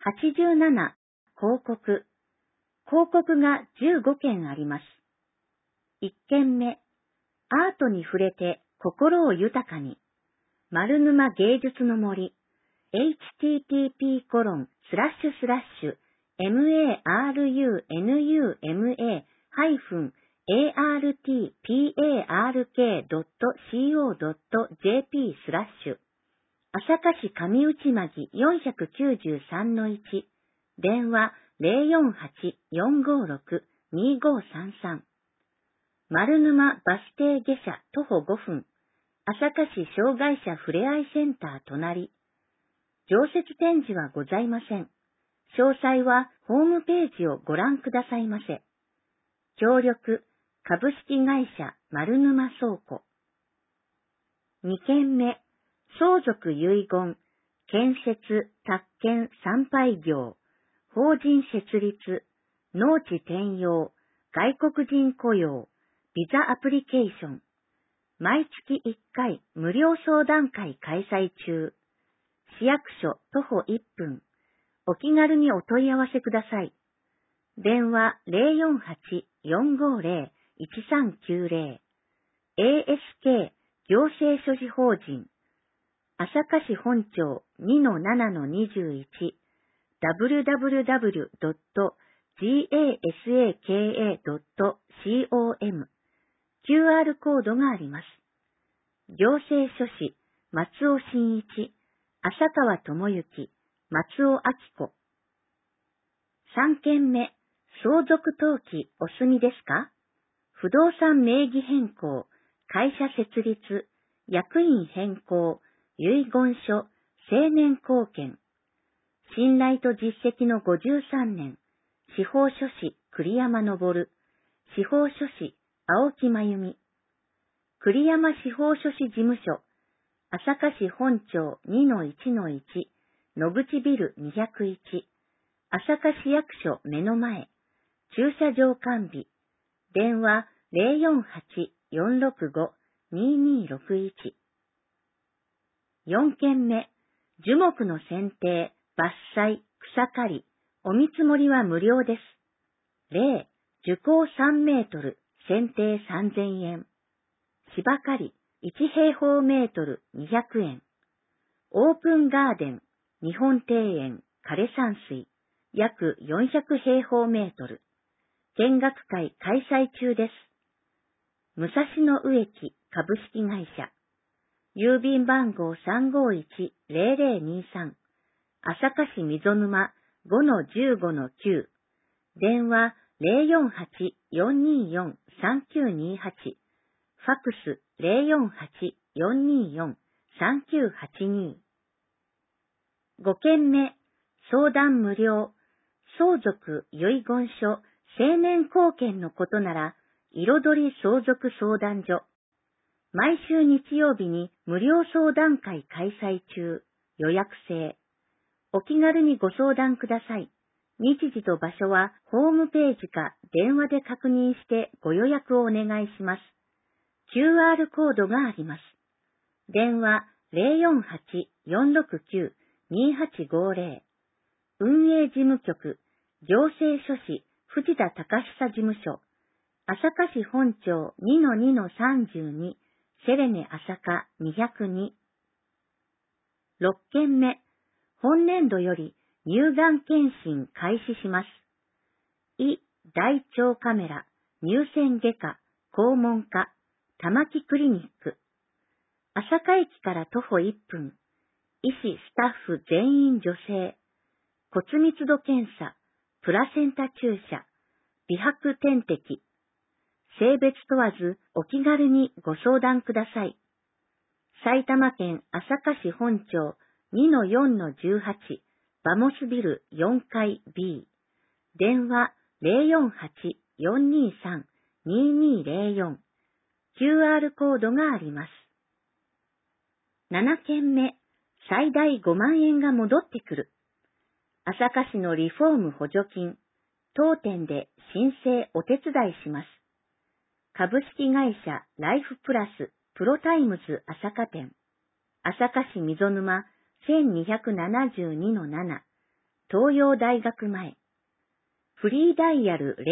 87、広告。広告が15件あります。1件目、アートに触れて心を豊かに。丸沼芸術の森。http://marunuma-artpark.co.jp/ 朝霞市上内間木493-1。電話048-456-2533。丸沼バス停下車徒歩5分。朝霞市障害者ふれあいセンター隣。常設展示はございません。詳細はホームページをご覧くださいませ。協力、株式会社丸沼倉庫。2件目、相続遺言、建設、宅建、参拝業、法人設立、農地転用、外国人雇用、ビザアプリケーション。毎月1回無料相談会開催中。市役所徒歩1分。お気軽にお問い合わせください。電話048-450-1390。ASK 行政所持法人。朝霞市本町 2-7-21。www.gasaka.com。QR コードがあります。行政書士、松尾真一、浅川智之、松尾明子。3件目、相続登記お済みですか？不動産名義変更、会社設立、役員変更、遺言書、成年後見。信頼と実績の53年、司法書士栗山昇、司法書士青木真由美。栗山司法書士事務所、朝霞市本町 2-1-1、野口ビル201、朝霞市役所目の前、駐車場完備、電話048-465-2261。4件目、樹木の剪定、伐採、草刈り、お見積もりは無料です。例、樹高3メートル、剪定3000円。芝刈り、1平方メートル200円。オープンガーデン、日本庭園、枯山水、約400平方メートル。見学会開催中です。武蔵野植木株式会社。郵便番号351-0023。朝霞市溝沼 5-15-9。電話048-424-3928。ファックス048-424-3982。5件目、相談無料、相続遺言書、成年後見のことなら、彩り相続相談所。毎週日曜日に無料相談会開催中、予約制。お気軽にご相談ください。日時と場所はホームページか電話で確認してご予約をお願いします。QR コードがあります。電話048-469-2850。運営事務局、行政書士、藤田隆久事務所。朝霞市本町 2-2-32。セレネ朝霞202。6件目、本年度より乳がん検診開始します。胃、大腸カメラ、乳腺外科、肛門科、玉木クリニック。朝霞駅から徒歩1分。医師・スタッフ全員女性。骨密度検査、プラセンタ注射、美白点滴。性別問わずお気軽にご相談ください。埼玉県朝霞市本町 2-4-18 バモスビル4階 B。電話048-423-2204。QR コードがあります。7件目、最大5万円が戻ってくる。朝霞市のリフォーム補助金、当店で申請お手伝いします。株式会社ライフプラスプロタイムズ朝霞店。朝霞市溝沼 1272-7。 東洋大学前。フリーダイヤル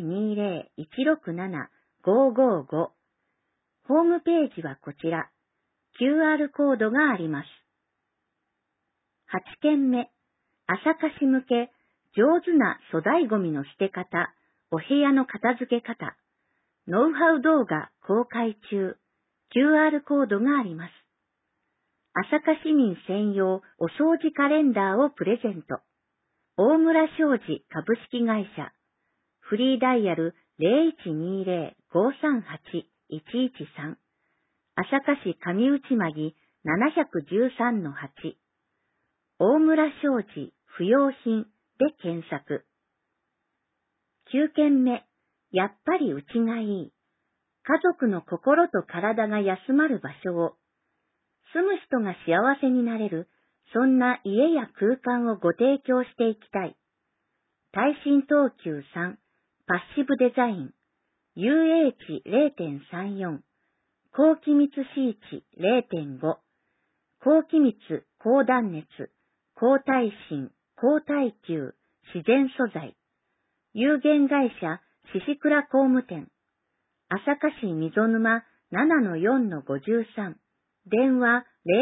0120-167-555。ホームページはこちら。QR コードがあります。8件目。朝霞市向け、上手な粗大ゴミの捨て方、お部屋の片付け方、ノウハウ動画公開中、QR コードがあります。朝霞市民専用お掃除カレンダーをプレゼント。大村商事株式会社。フリーダイヤル 0120-538-113。朝霞市上内間 713-8。大村商事不用品で検索。9件目。やっぱりうちがいい。家族の心と体が休まる場所を。住む人が幸せになれる、そんな家や空間をご提供していきたい。耐震等級3、パッシブデザイン、UH 0.34、高気密シーチ 0.5、高気密、高断熱、高耐震、高耐久、自然素材、有限会社獅子倉工務店、朝霞市溝沼 7-4-53、電話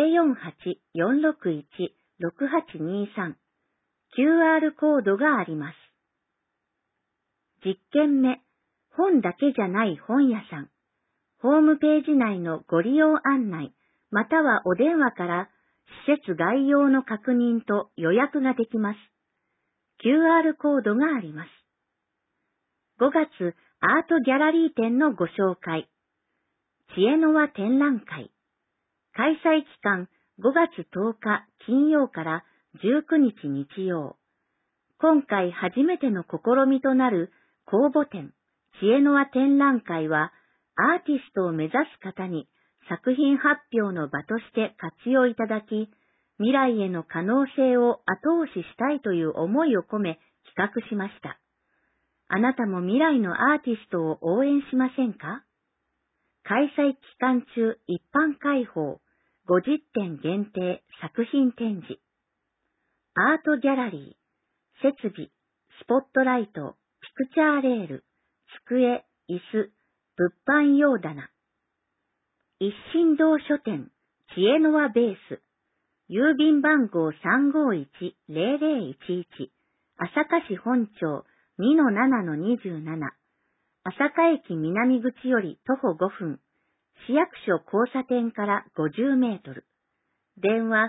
048-461-6823。QR コードがあります。実験目。本だけじゃない本屋さん。ホームページ内のご利用案内、またはお電話から施設概要の確認と予約ができます。QR コードがあります。5月アートギャラリー展のご紹介。知恵の輪展覧会。開催期間5月10日金曜から19日日曜。今回初めての試みとなる公募展、知恵の輪展覧会は、アーティストを目指す方に作品発表の場として活用いただき、未来への可能性を後押ししたいという思いを込め企画しました。あなたも未来のアーティストを応援しませんか？開催期間中一般開放、50点限定作品展示。アートギャラリー、設備、スポットライト、ピクチャーレール、机、椅子、物販用棚。一心堂書店、知恵の輪ベース。郵便番号351-0011。朝霞市本町 2-7-27。朝霞駅南口より徒歩5分。市役所交差点から50メートル。電話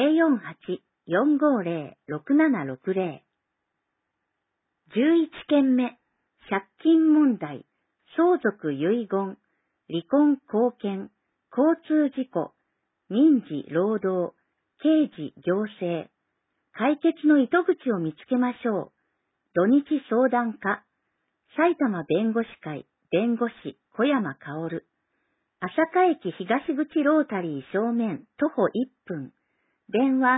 048-450-6760。11件目。借金問題、相続遺言、離婚後見、交通事故、民事労働、刑事行政。解決の糸口を見つけましょう。土日相談課。埼玉弁護士会弁護士小山薫。朝霞駅東口ロータリー正面徒歩1分。電話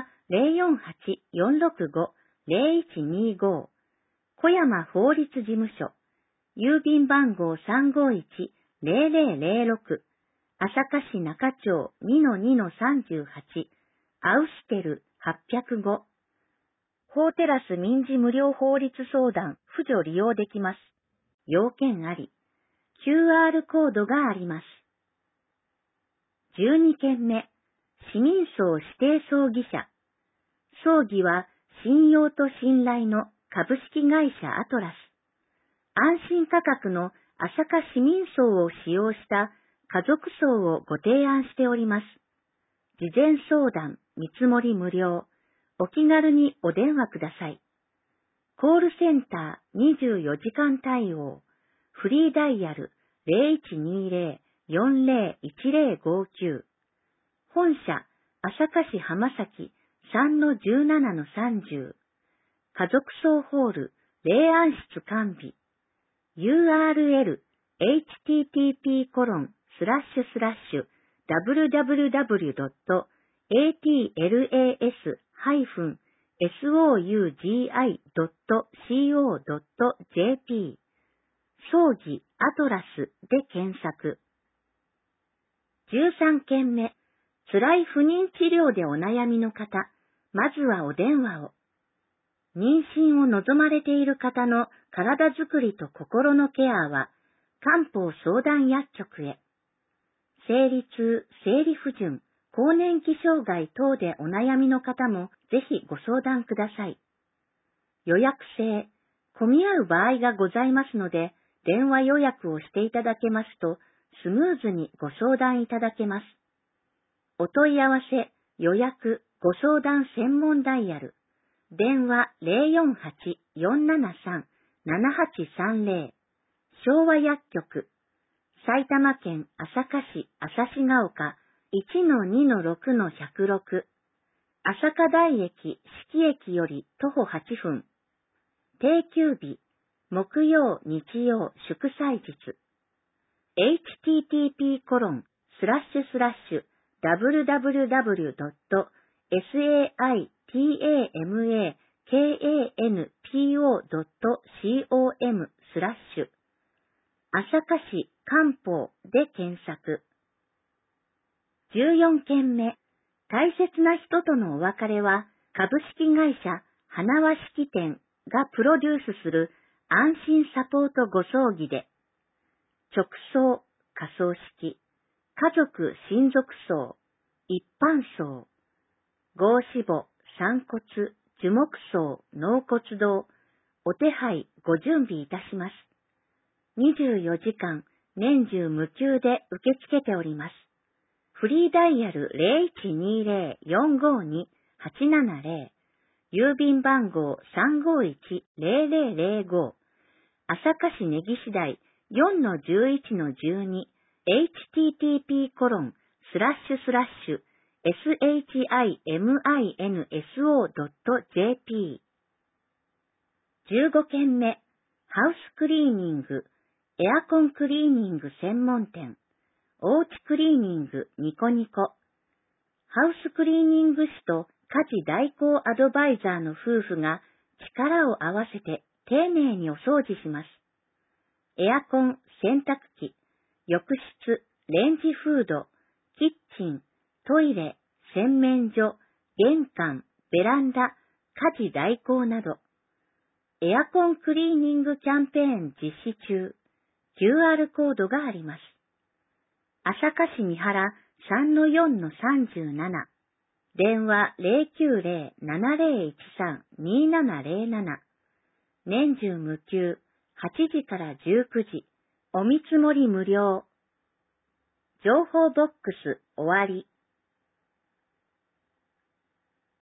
048-465-0125。小山法律事務所。郵便番号351-0006。朝霞市中町 2-2-38。アウシテル805。法テラス民事無料法律相談、扶助利用できます。要件あり。QR コードがあります。12件目。市民葬指定葬儀社。葬儀は信用と信頼の株式会社アトラス。安心価格の朝霞市民葬を使用した家族葬をご提案しております。事前相談、見積もり無料。お気軽にお電話ください。コールセンター24時間対応。フリーダイヤル 0120-401059。本社、朝霞市浜崎 3-17-30。家族葬ホール、霊安室完備。URL http://www.atlas-sougi.co.jp 葬儀アトラスで検索。13件目。辛い不妊治療でお悩みの方、まずはお電話を。 妊娠を望まれている方の体づくりと心のケアは、漢方相談薬局へ。生理痛、生理不順、更年期障害等でお悩みの方もぜひご相談ください。予約制、混み合う場合がございますので、電話予約をしていただけますと、スムーズにご相談いただけます。お問い合わせ、予約、ご相談専門ダイヤル。電話048-473-7830。昭和薬局。埼玉県朝霞市朝市ヶ丘 1-2-6-106。朝霞台駅、四季駅より徒歩8分。定休日、木曜、日曜、祝祭日。http://www.saitamakaNPO.com/ 朝霞市漢方で検索。14件目。大切な人とのお別れは、株式会社花輪式典がプロデュースする安心サポートご葬儀で、直葬、火葬式、家族親族葬、一般葬、合死母、散骨、樹木葬、納骨堂、お手配ご準備いたします。24時間、年中無休で受け付けております。フリーダイヤル 0120-452-870、郵便番号 351-0005、朝霞市根岸台 4-11-12、http://shiminso.jp。 15件目、ハウスクリーニング、エアコンクリーニング専門店、おうちクリーニングニコニコ。ハウスクリーニング士と家事代行アドバイザーの夫婦が力を合わせて丁寧にお掃除します。エアコン、洗濯機、浴室、レンジフード、キッチン、トイレ、洗面所、玄関、ベランダ、家事代行など、エアコンクリーニングキャンペーン実施中、QR コードがあります。朝霞市三原 3-4-37、電話 090-7013-2707、年中無休、8時から19時、お見積もり無料。情報ボックス終わり。